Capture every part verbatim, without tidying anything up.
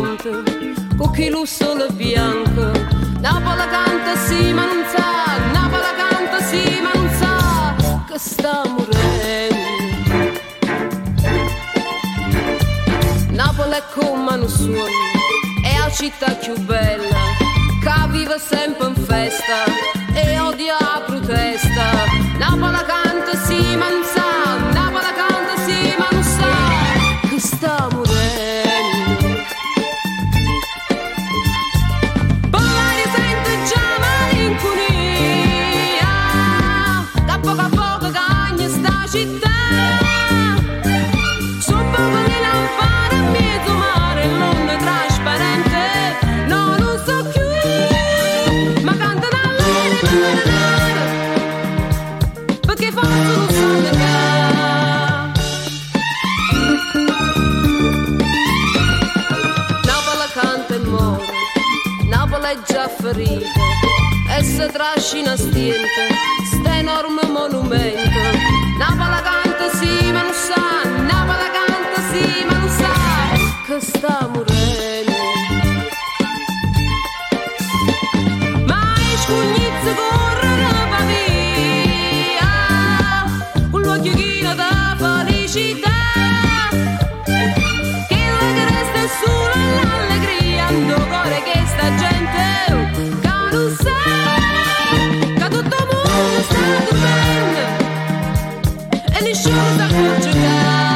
canta, con chi lo sole bianco. Napoli canta sì ma non sa, Napoli canta sì ma non sa che sta morendo. Napoli è come un sogno, è la città più bella, che vive sempre in festa e odia la protesta. Napoli canta sì ma non sa, Napoli canta sì ma non sa che sta morendo. Poi sente già malinconia, che poco a poco cagna sta città. Sono poco le lampade in mezzo mare, l'onda trasparente, no non so più, ma cantano all'aria, perché forse non sanno che Napoli canta e muore, Napoli è già ferita e si trascina stiente sta enorme monumento. Napoli canta sì ma non sa, Napoli canta sì ma non sa che sta morendo. Ma i scugnizzi corrono va via, con l'occhiolino da felicità, che la che resta è solo l'allegria, ando cuore che sta gente che non sa che tutto il mondo sta dormendo e nessuno sa accorge che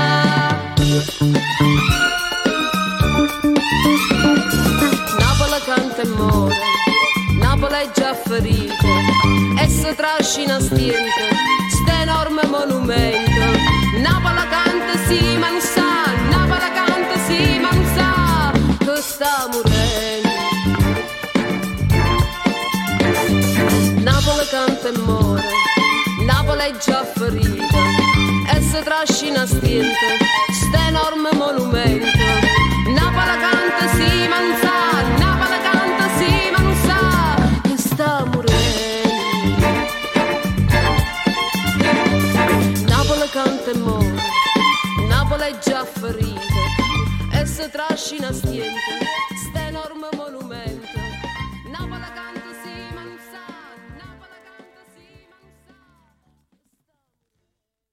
Napoli canta e muore, Napoli è già ferita e si trascina stiente sta enorme monumento. Napoli canta sì ma non sa, Napoli canta sì ma non sa che sta morendo. Napoli canta e muore, Napoli è già ferita e si trascina stiente sta enorme monumento. Napoli canta sì ma non sa, Napoli canta sì ma non sa che sta morendo. Napoli canta e muore, Napoli è già ferita e si trascina stiente